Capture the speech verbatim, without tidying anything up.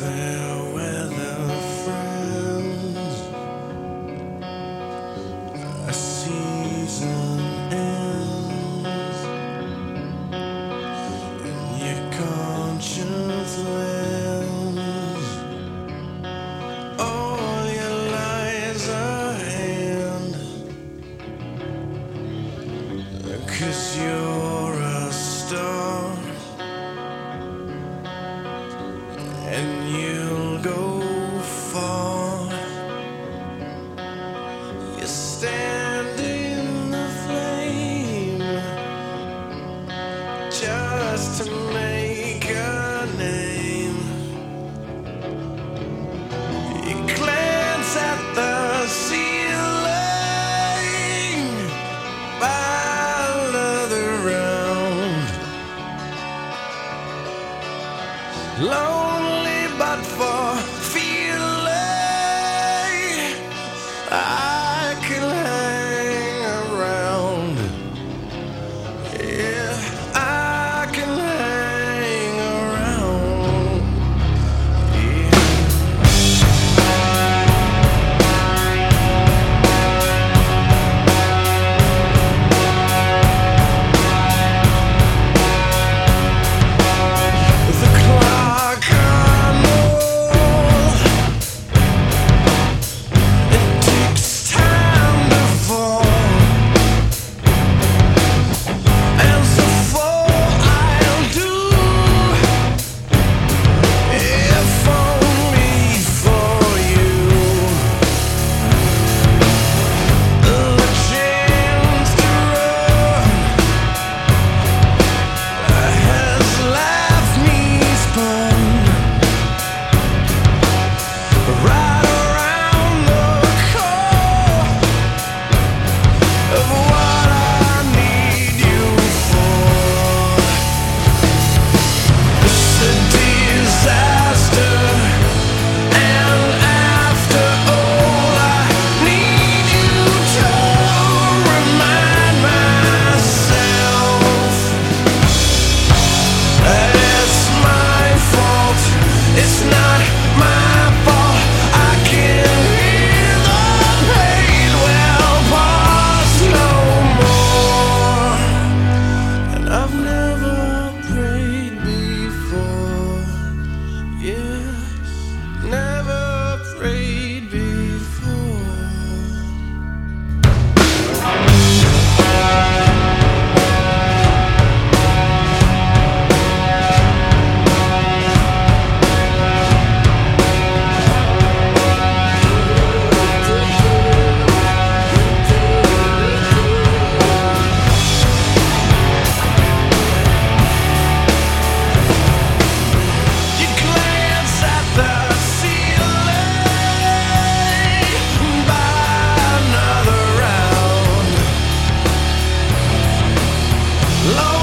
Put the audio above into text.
fair weather friends, a season ends, and your conscience lends all your lies a hand, 'cause you're a star. And you'll go far. You stand in the flame just to make a name. You glance at the ceiling by another round. Lonely but for feeling I can hang around. Yeah, I can hang around. Yeah. The clock on the wall, it takes time to fall, and so fall I'll do, if only for you. The chance to run has left me spun right around the core of what I need you for. It's a disaster, and after all I need you to remind myself that it's my fault. It's not my fault. I can hear the pain well past no more. And I've never prayed before. Yes, never prayed before. You glance at the ceiling by another round. Low